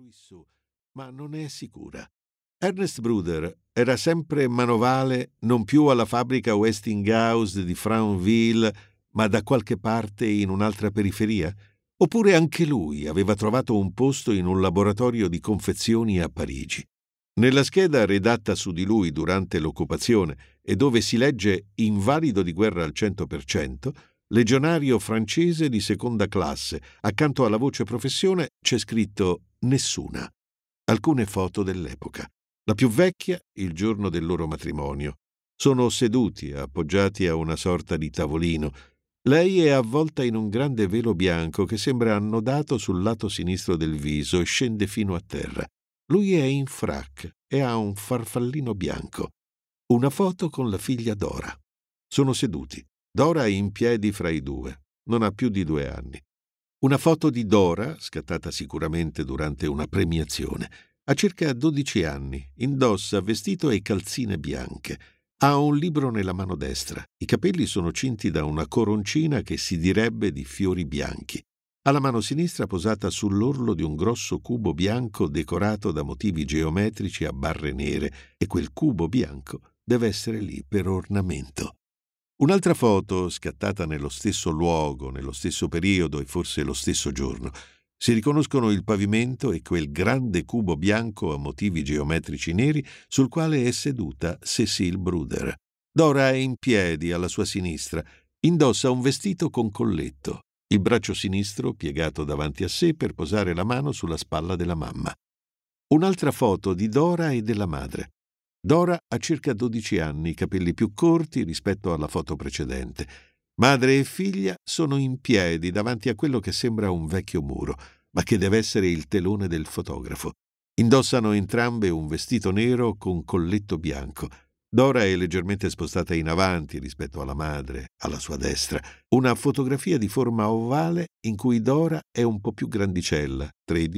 lui su, ma non è sicura. Ernest Bruder era sempre manovale, non più alla fabbrica Westinghouse di Franville, ma da qualche parte in un'altra periferia? Oppure anche lui aveva trovato un posto in un laboratorio di confezioni a Parigi? Nella scheda redatta su di lui durante l'occupazione e dove si legge invalido di guerra al 100%, legionario francese di seconda classe, accanto alla voce professione c'è scritto nessuna. Alcune foto dell'epoca. La più vecchia, il giorno del loro matrimonio. Sono seduti, appoggiati a una sorta di tavolino. Lei è avvolta in un grande velo bianco che sembra annodato sul lato sinistro del viso e scende fino a terra. Lui è in frac e ha un farfallino bianco. Una foto con la figlia Dora. Sono seduti. Dora è in piedi fra i due. Non ha più di 2 anni. Una foto di Dora, scattata sicuramente durante una premiazione. Ha circa 12 anni, indossa vestito e calzine bianche. Ha un libro nella mano destra. I capelli sono cinti da una coroncina che si direbbe di fiori bianchi. Ha la mano sinistra posata sull'orlo di un grosso cubo bianco decorato da motivi geometrici a barre nere e quel cubo bianco deve essere lì per ornamento. Un'altra foto, scattata nello stesso luogo, nello stesso periodo e forse lo stesso giorno. Si riconoscono il pavimento e quel grande cubo bianco a motivi geometrici neri sul quale è seduta Cécile Bruder. Dora è in piedi alla sua sinistra, indossa un vestito con colletto, il braccio sinistro piegato davanti a sé per posare la mano sulla spalla della mamma. Un'altra foto di Dora e della madre. Dora ha circa 12 anni, capelli più corti rispetto alla foto precedente. Madre e figlia sono in piedi davanti a quello che sembra un vecchio muro, ma che deve essere il telone del fotografo. Indossano entrambe un vestito nero con colletto bianco. Dora è leggermente spostata in avanti rispetto alla madre, alla sua destra. Una fotografia di forma ovale in cui Dora è un po' più grandicella,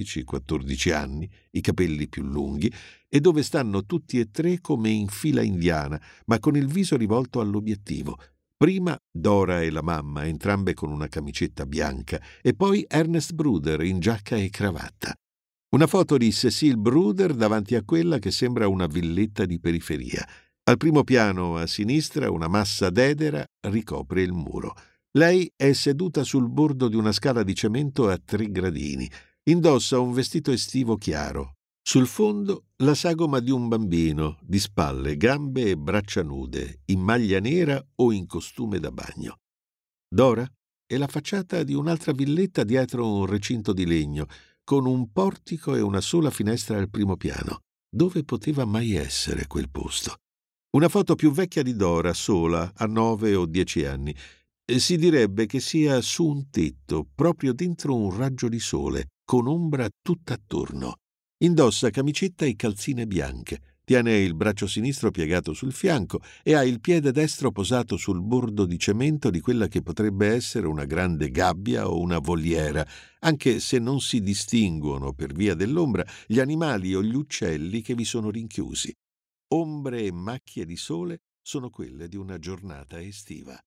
13-14 anni, i capelli più lunghi, e dove stanno tutti e tre come in fila indiana, ma con il viso rivolto all'obiettivo. Prima Dora e la mamma, entrambe con una camicetta bianca, e poi Ernest Bruder in giacca e cravatta. Una foto di Cécile Bruder davanti a quella che sembra una villetta di periferia. Al primo piano, a sinistra, una massa d'edera ricopre il muro. Lei è seduta sul bordo di una scala di cemento a 3 gradini. Indossa un vestito estivo chiaro. Sul fondo la sagoma di un bambino, di spalle, gambe e braccia nude, in maglia nera o in costume da bagno. Dora è la facciata di un'altra villetta dietro un recinto di legno, con un portico e una sola finestra al primo piano. Dove poteva mai essere quel posto? Una foto più vecchia di Dora, sola, a 9 o 10 anni. Si direbbe che sia su un tetto, proprio dentro un raggio di sole, con ombra tutt'attorno. Indossa camicetta e calzine bianche, tiene il braccio sinistro piegato sul fianco e ha il piede destro posato sul bordo di cemento di quella che potrebbe essere una grande gabbia o una voliera, anche se non si distinguono per via dell'ombra gli animali o gli uccelli che vi sono rinchiusi. Ombre e macchie di sole sono quelle di una giornata estiva.